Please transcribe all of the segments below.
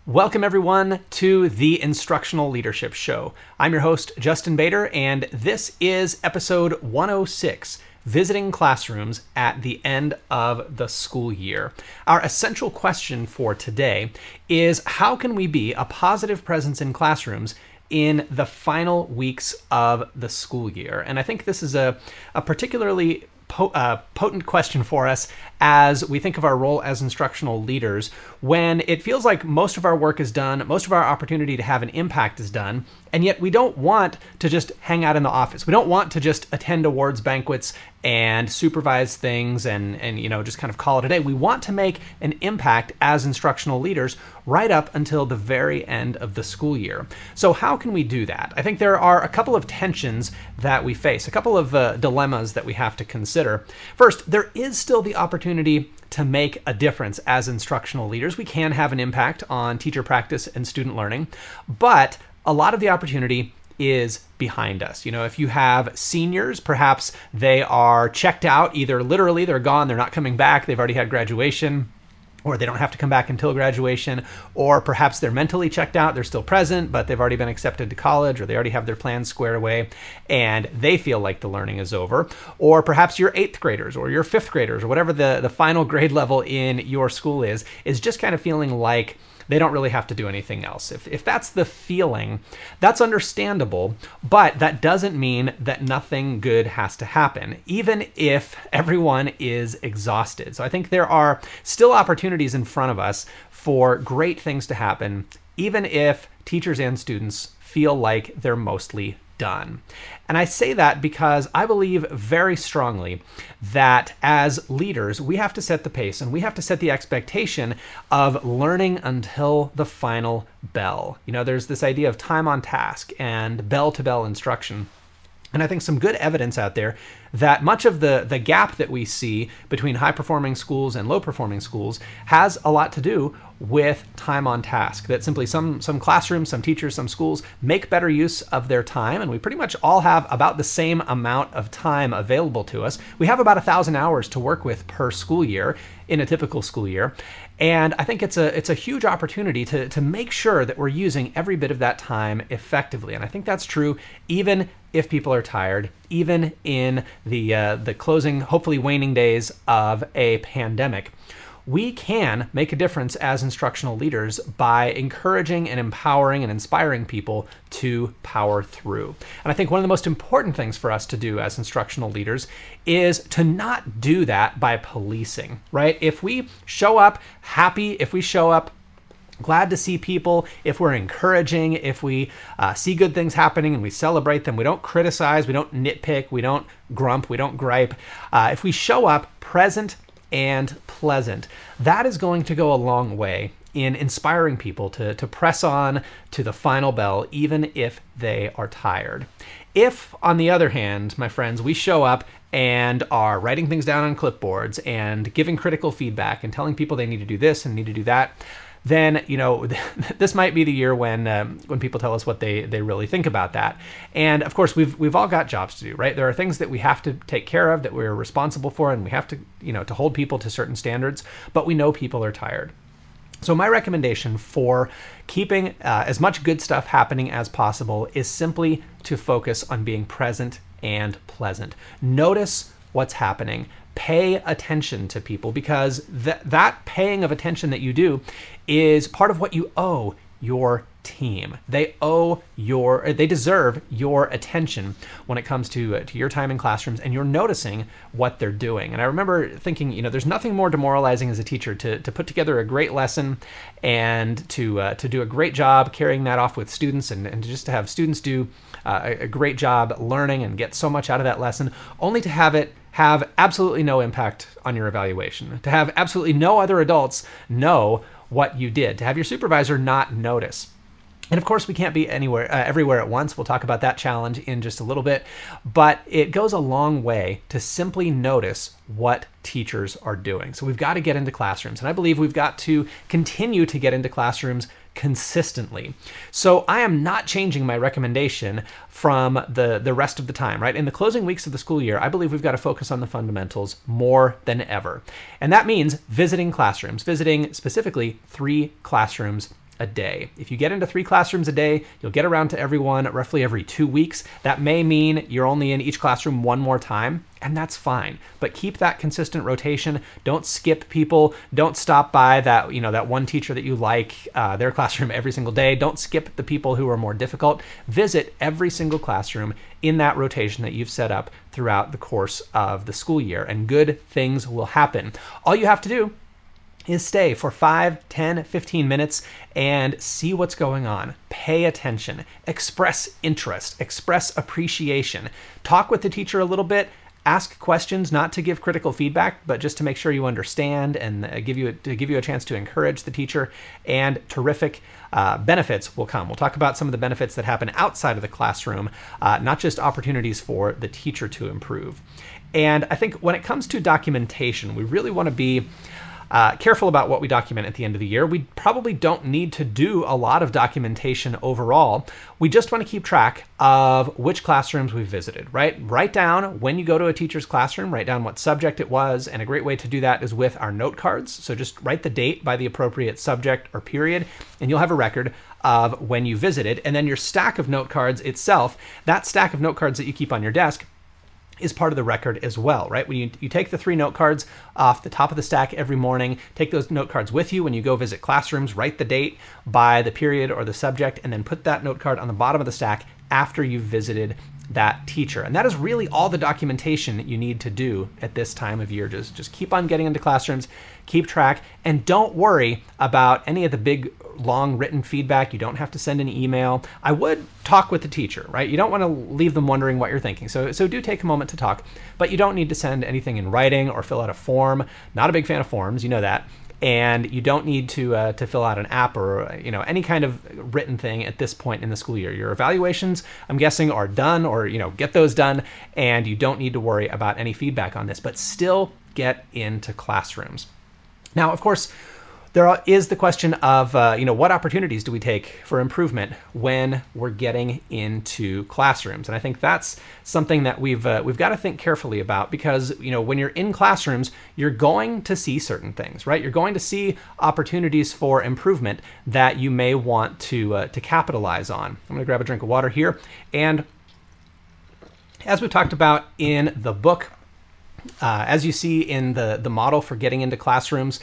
Welcome, everyone, to the Instructional Leadership Show. I'm your host, Justin Bader, and this is episode 106, Visiting Classrooms at the End of the School Year. Our essential question for today is, how can we be a positive presence in classrooms in the final weeks of the school year? And I think this is a particularly potent question for us as we think of our role as instructional leaders, when it feels like most of our work is done, most of our opportunity to have an impact is done, and yet we don't want to just hang out in the office. We don't want to just attend awards banquets and supervise things and just kind of call it a day. We want to make an impact as instructional leaders right up until the very end of the school year. So how can we do that? I think there are a couple of tensions that we face, a couple of dilemmas that we have to consider. First, there is still the opportunity to make a difference as instructional leaders. We can have an impact on teacher practice and student learning, but a lot of the opportunity is behind us. If you have seniors, perhaps they are checked out, either literally they're gone, they're not coming back, they've already had graduation, or they don't have to come back until graduation, or perhaps they're mentally checked out, they're still present, but they've already been accepted to college, or they already have their plans squared away, and they feel like the learning is over. Or perhaps your 8th graders or your 5th graders, or whatever the final grade level in your school is just kind of feeling like they don't really have to do anything else. If that's the feeling, that's understandable, but that doesn't mean that nothing good has to happen, even if everyone is exhausted. So I think there are still opportunities in front of us for great things to happen, even if teachers and students feel like they're mostly done. And I say that because I believe very strongly that as leaders, we have to set the pace and we have to set the expectation of learning until the final bell. There's this idea of time on task and bell-to-bell instruction. And I think some good evidence out there that much of the gap that we see between high-performing schools and low-performing schools has a lot to do with time on task. That simply some classrooms, some teachers, some schools make better use of their time, and we pretty much all have about the same amount of time available to us. We have about 1,000 hours to work with per school year in a typical school year. And I think it's a huge opportunity to make sure that we're using every bit of that time effectively. And I think that's true even if people are tired, even in the closing, hopefully waning days of a pandemic. We can make a difference as instructional leaders by encouraging and empowering and inspiring people to power through. And I think one of the most important things for us to do as instructional leaders is to not do that by policing, right? If we show up happy, if we show up glad to see people, if we're encouraging, if we see good things happening and we celebrate them, we don't criticize, we don't nitpick, we don't grump, we don't gripe. If we show up present and pleasant, that is going to go a long way in inspiring people to press on to the final bell, even if they are tired. If, on the other hand, my friends, we show up and are writing things down on clipboards and giving critical feedback and telling people they need to do this and need to do that, then this might be the year when people tell us what they really think about that. And of course, we've all got jobs to do, right? There are things that we have to take care of, that we're responsible for, and we have to to hold people to certain standards. But we know people are tired. So my recommendation for keeping as much good stuff happening as possible is simply to focus on being present and pleasant. Notice what's happening. Pay attention to people, because that paying of attention that you do is part of what you owe your team. They deserve your attention when it comes to your time in classrooms, and you're noticing what they're doing. And I remember thinking, there's nothing more demoralizing as a teacher to put together a great lesson and to do a great job carrying that off with students, and just to have students do a great job learning and get so much out of that lesson, only to have it have absolutely no impact on your evaluation, to have absolutely no other adults know what you did, to have your supervisor not notice. And of course, we can't be everywhere at once. We'll talk about that challenge in just a little bit, but it goes a long way to simply notice what teachers are doing. So we've got to get into classrooms, and I believe we've got to continue to get into classrooms consistently. So I am not changing my recommendation from the rest of the time, right? In the closing weeks of the school year, I believe we've got to focus on the fundamentals more than ever. And that means visiting classrooms, visiting specifically 3 classrooms a day. If you get into 3 classrooms a day, you'll get around to everyone roughly every 2 weeks. That may mean you're only in each classroom one more time, and that's fine. But keep that consistent rotation. Don't skip people. Don't stop by that, that one teacher that you like, their classroom every single day. Don't skip the people who are more difficult. Visit every single classroom in that rotation that you've set up throughout the course of the school year, and good things will happen. All you have to do is stay for 5, 10, 15 minutes and see what's going on. Pay attention, express interest, express appreciation, talk with the teacher a little bit, ask questions, not to give critical feedback, but just to make sure you understand and give you a chance to encourage the teacher, and terrific benefits will come. We'll talk about some of the benefits that happen outside of the classroom, not just opportunities for the teacher to improve. And I think when it comes to documentation, we really want to be careful about what we document at the end of the year. We probably don't need to do a lot of documentation overall. We just want to keep track of which classrooms we've visited, right? Write down when you go to a teacher's classroom, write down what subject it was, and a great way to do that is with our note cards. So just write the date by the appropriate subject or period, and you'll have a record of when you visited. And then your stack of note cards itself, that stack of note cards that you keep on your desk, is part of the record as well, right? When you take the 3 note cards off the top of the stack every morning, take those note cards with you when you go visit classrooms, write the date by the period or the subject, and then put that note card on the bottom of the stack after you've visited that teacher. And that is really all the documentation that you need to do at this time of year. Just keep on getting into classrooms, keep track, and don't worry about any of the big, long written feedback. You don't have to send an email. I would talk with the teacher, right? You don't want to leave them wondering what you're thinking. So do take a moment to talk, but you don't need to send anything in writing or fill out a form. Not a big fan of forms, you know that. And you don't need to fill out an app or any kind of written thing at this point in the school year. Your evaluations, I'm guessing, are done, or get those done, and you don't need to worry about any feedback on this. But still get into classrooms. Now, of course, there is the question of what opportunities do we take for improvement when we're getting into classrooms, and I think that's something that we've got to think carefully about, because when you're in classrooms, you're going to see certain things, right? You're going to see opportunities for improvement that you may want to capitalize on. I'm going to grab a drink of water here, and as we talked about in the book, as you see in the model for getting into classrooms,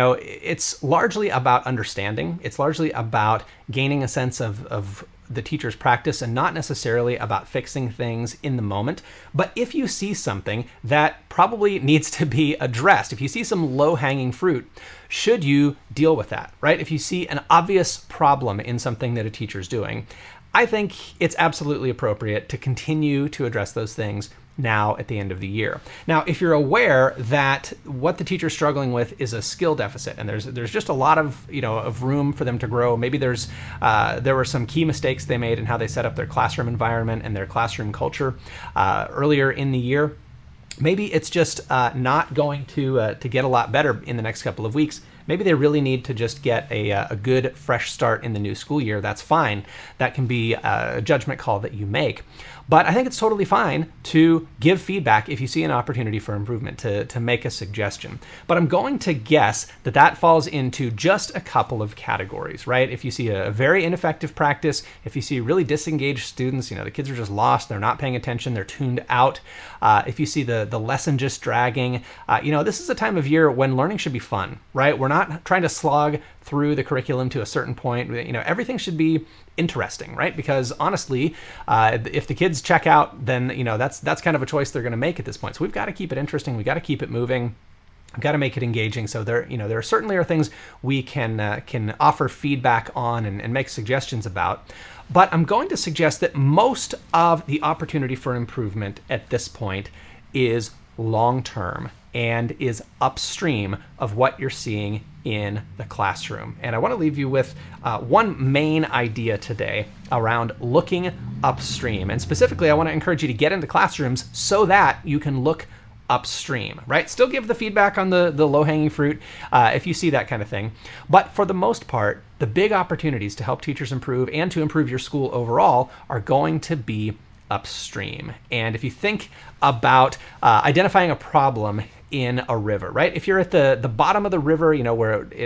it's largely about understanding. It's largely about gaining a sense of the teacher's practice, and not necessarily about fixing things in the moment. But if you see something that probably needs to be addressed, if you see some low-hanging fruit, should you deal with that, right? If you see an obvious problem in something that a teacher's doing, I think it's absolutely appropriate to continue to address those things now at the end of the year. Now, if you're aware that what the teacher's struggling with is a skill deficit, and there's just a lot of of room for them to grow. Maybe there were some key mistakes they made in how they set up their classroom environment and their classroom culture earlier in the year. Maybe it's just not going to get a lot better in the next couple of weeks. Maybe they really need to just get a good, fresh start in the new school year. That's fine. That can be a judgment call that you make. But I think it's totally fine to give feedback if you see an opportunity for improvement, to make a suggestion. But I'm going to guess that that falls into just a couple of categories, right? If you see a very ineffective practice, if you see really disengaged students, the kids are just lost, they're not paying attention, they're tuned out. If you see the lesson just dragging, this is a time of year when learning should be fun, right? We're not trying to slog through the curriculum to a certain point. Everything should be interesting, right? Because honestly, if the kids check out, then that's kind of a choice they're going to make at this point. So we've got to keep it interesting. We've got to keep it moving. We've got to make it engaging. So there certainly are things we can offer feedback on and make suggestions about. But I'm going to suggest that most of the opportunity for improvement at this point is long-term and is upstream of what you're seeing in the classroom. And I want to leave you with one main idea today around looking upstream. And specifically, I want to encourage you to get into classrooms so that you can look upstream, right? Still give the feedback on the low-hanging fruit if you see that kind of thing. But for the most part, the big opportunities to help teachers improve and to improve your school overall are going to be upstream. And if you think about identifying a problem in a river, right? If you're at the bottom of the river, where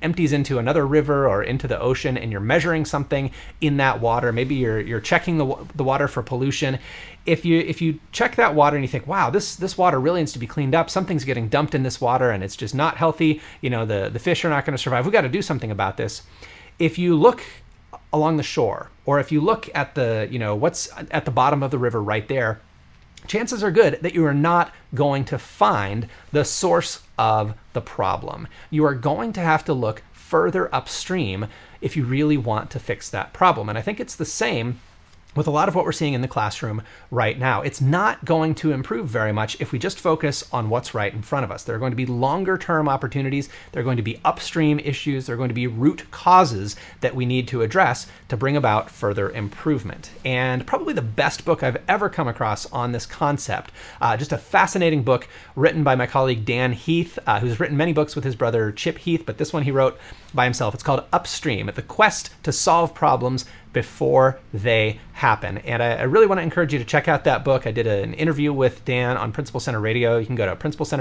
empties into another river or into the ocean, and you're measuring something in that water. Maybe you're checking the water for pollution. If you check that water and you think, wow, this water really needs to be cleaned up, something's getting dumped in this water and it's just not healthy, the fish are not going to survive, we got to do something about this. If you look along the shore, or if you look at what's at the bottom of the river right there, chances are good that you are not going to find the source of the problem. You are going to have to look further upstream if you really want to fix that problem. And I think it's the same with a lot of what we're seeing in the classroom right now. It's not going to improve very much if we just focus on what's right in front of us. There are going to be longer term opportunities. There are going to be upstream issues. There are going to be root causes that we need to address to bring about further improvement. And probably the best book I've ever come across on this concept, just a fascinating book written by my colleague Dan Heath, who's written many books with his brother Chip Heath, but this one he wrote by himself. It's called Upstream: The Quest to Solve Problems Before They Happen. And I really want to encourage you to check out that book. I did an interview with Dan on Principal Center Radio. You can go to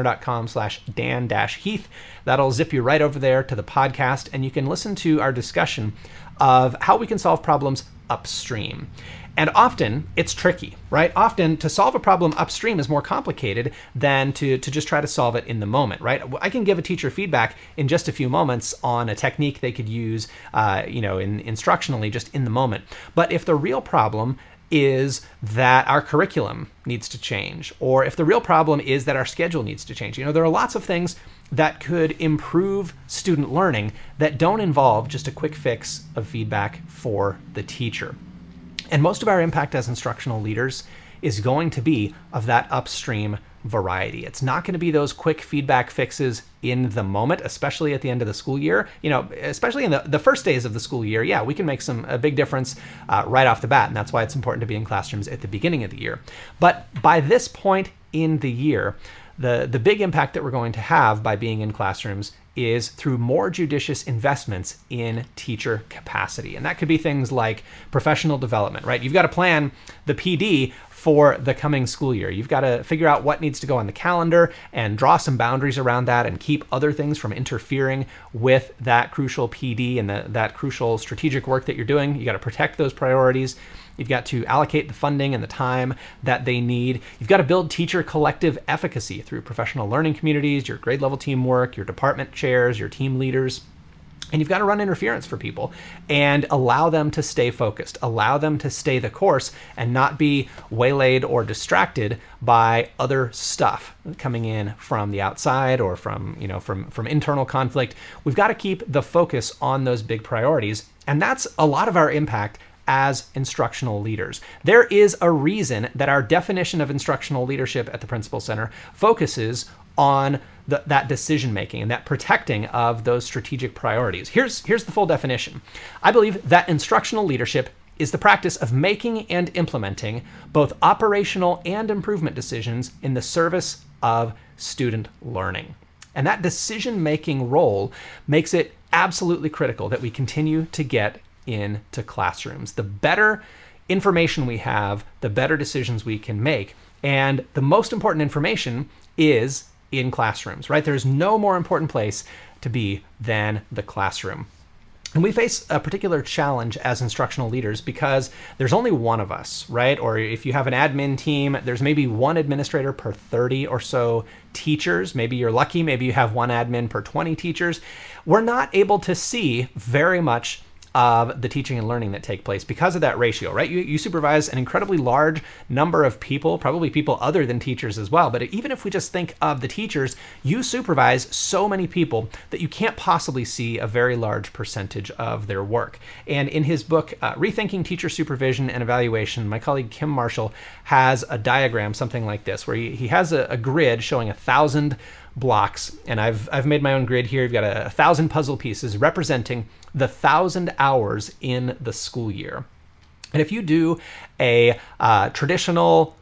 principalcenter.com/Dan-Heath. That'll zip you right over there to the podcast, and you can listen to our discussion of how we can solve problems upstream. And often it's tricky, right? Often to solve a problem upstream is more complicated than to just try to solve it in the moment, right? I can give a teacher feedback in just a few moments on a technique they could use, instructionally just in the moment. But if the real problem is that our curriculum needs to change, or if the real problem is that our schedule needs to change, there are lots of things that could improve student learning that don't involve just a quick fix of feedback for the teacher. And most of our impact as instructional leaders is going to be of that upstream variety. It's not going to be those quick feedback fixes in the moment, especially at the end of the school year. Especially in the first days of the school year, yeah, we can make a big difference right off the bat, and that's why it's important to be in classrooms at the beginning of the year. But by this point in the year, the big impact that we're going to have by being in classrooms is through more judicious investments in teacher capacity. And that could be things like professional development, right? You've got to plan the PD for the coming school year. You've got to figure out what needs to go on the calendar and draw some boundaries around that and keep other things from interfering with that crucial PD and that crucial strategic work that you're doing. You got to protect those priorities. You've got to allocate the funding and the time that they need. You've got to build teacher collective efficacy through professional learning communities, your grade level teamwork, your department chairs, your team leaders. And you've got to run interference for people and allow them to stay focused, allow them to stay the course and not be waylaid or distracted by other stuff coming in from the outside or from internal conflict. We've got to keep the focus on those big priorities. And that's a lot of our impact as instructional leaders. There is a reason that our definition of instructional leadership at the Principal Center focuses on that decision making and that protecting of those strategic priorities. Here's the full definition. I believe that instructional leadership is the practice of making and implementing both operational and improvement decisions in the service of student learning. And that decision-making role makes it absolutely critical that we continue to get into classrooms. The better information we have, the better decisions we can make. And the most important information is in classrooms, right? There's no more important place to be than the classroom. And we face a particular challenge as instructional leaders because there's only one of us, right? Or if you have an admin team, there's maybe one administrator per 30 or so teachers. Maybe you're lucky, maybe you have one admin per 20 teachers. We're not able to see very much of the teaching and learning that take place because of that ratio, right? You supervise an incredibly large number of people, probably people other than teachers as well. But even if we just think of the teachers, you supervise so many people that you can't possibly see a very large percentage of their work. And in his book, Rethinking Teacher Supervision and Evaluation, my colleague Kim Marshall has a diagram, something like this, where he has a grid showing 1,000 blocks. And I've made my own grid here. You've got 1,000 puzzle pieces representing the 1,000 hours in the school year. And if you do a traditional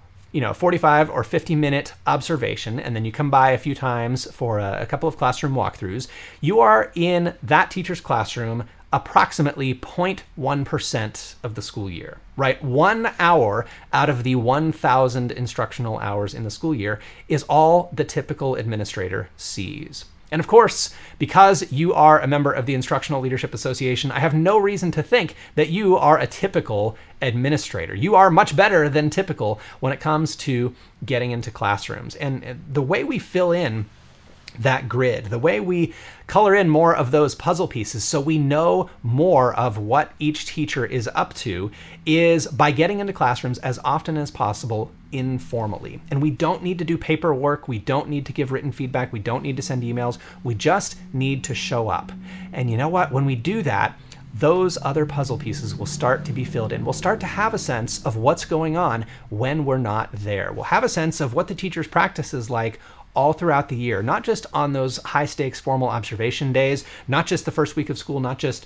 45 or 50-minute observation, and then you come by a few times for a couple of classroom walkthroughs, you are in that teacher's classroom approximately 0.1% of the school year, right? 1 hour out of the 1,000 instructional hours in the school year is all the typical administrator sees. And of course, because you are a member of the Instructional Leadership Association, I have no reason to think that you are a typical administrator. You are much better than typical when it comes to getting into classrooms. And the way we fill in that grid, the way we color in more of those puzzle pieces so we know more of what each teacher is up to, is by getting into classrooms as often as possible informally. And we don't need to do paperwork, we don't need to give written feedback, we don't need to send emails, we just need to show up. And you know what? When we do that, those other puzzle pieces will start to be filled in. We'll start to have a sense of what's going on when we're not there. We'll have a sense of what the teacher's practice is like all throughout the year, not just on those high stakes formal observation days, not just the first week of school, not just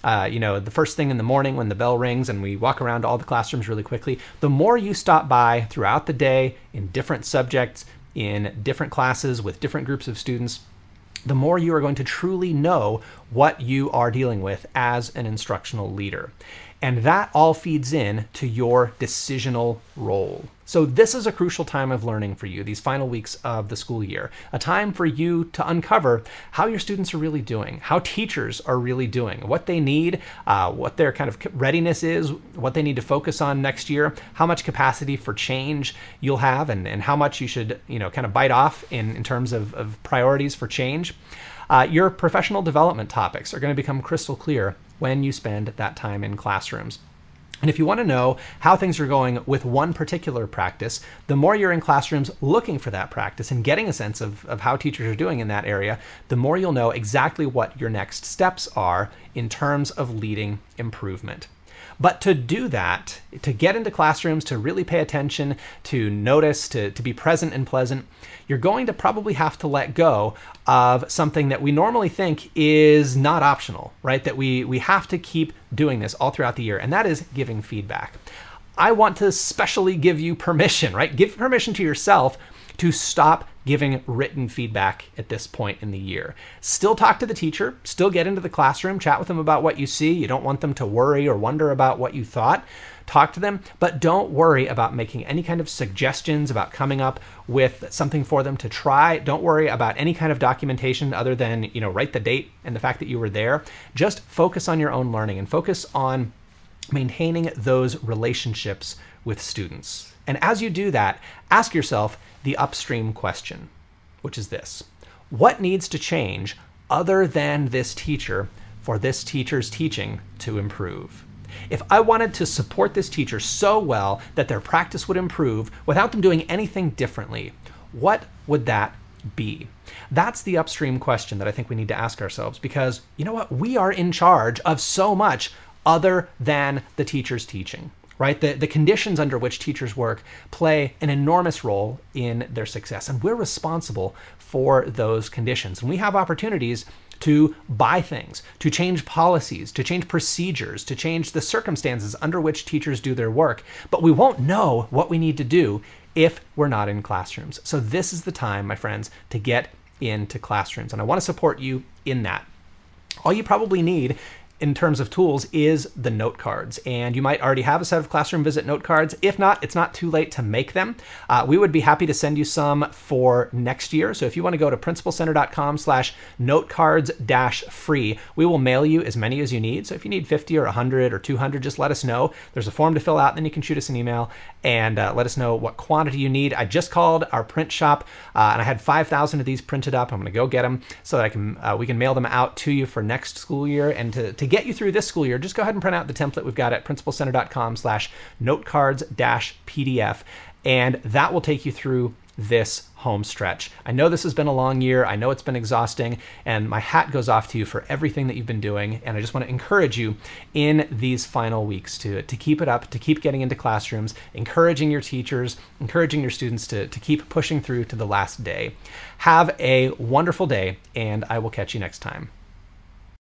the first thing in the morning when the bell rings and we walk around all the classrooms really quickly. The more you stop by throughout the day in different subjects, in different classes with different groups of students, the more you are going to truly know what you are dealing with as an instructional leader. And that all feeds in to your decisional role. So this is a crucial time of learning for you, these final weeks of the school year, a time for you to uncover how your students are really doing, how teachers are really doing, what they need, what their kind of readiness is, what they need to focus on next year, how much capacity for change you'll have, and how much you should kind of bite off in terms of priorities for change. Your professional development topics are going to become crystal clear when you spend that time in classrooms. And if you want to know how things are going with one particular practice, the more you're in classrooms looking for that practice and getting a sense of how teachers are doing in that area, the more you'll know exactly what your next steps are in terms of leading improvement. But to do that, to get into classrooms, to really pay attention, to notice, to be present and pleasant, you're going to probably have to let go of something that we normally think is not optional, right? That we have to keep doing this all throughout the year, and that is giving feedback. I want to specially give you permission, right? Give permission to yourself to stop giving written feedback at this point in the year. Still talk to the teacher, still get into the classroom, chat with them about what you see. You don't want them to worry or wonder about what you thought. Talk to them, but don't worry about making any kind of suggestions, about coming up with something for them to try. Don't worry about any kind of documentation other than, write the date and the fact that you were there. Just focus on your own learning and focus on maintaining those relationships with students. And as you do that, ask yourself the upstream question, which is this: what needs to change other than this teacher for this teacher's teaching to improve? If I wanted to support this teacher so well that their practice would improve without them doing anything differently, what would that be? That's the upstream question that I think we need to ask ourselves, because you know what? We are in charge of so much other than the teacher's teaching, right? The conditions under which teachers work play an enormous role in their success, and we're responsible for those conditions. And we have opportunities to buy things, to change policies, to change procedures, to change the circumstances under which teachers do their work. But we won't know what we need to do if we're not in classrooms. So this is the time, my friends, to get into classrooms. And I want to support you in that. All you probably need in terms of tools is the note cards. And you might already have a set of Classroom Visit note cards. If not, it's not too late to make them. We would be happy to send you some for next year. So if you want to go to principalcenter.com/notecards-free, we will mail you as many as you need. So if you need 50 or 100 or 200, just let us know. There's a form to fill out, then you can shoot us an email and let us know what quantity you need. I just called our print shop and I had 5,000 of these printed up. I'm going to go get them so that we can mail them out to you for next school year. And to get you through this school year, just go ahead and print out the template we've got at principalcenter.com/notecards-pdf, and that will take you through this home stretch. I know this has been a long year. I know it's been exhausting, and my hat goes off to you for everything that you've been doing. And I just want to encourage you in these final weeks to keep it up, to keep getting into classrooms, encouraging your teachers, encouraging your students to keep pushing through to the last day. Have a wonderful day, and I will catch you next time.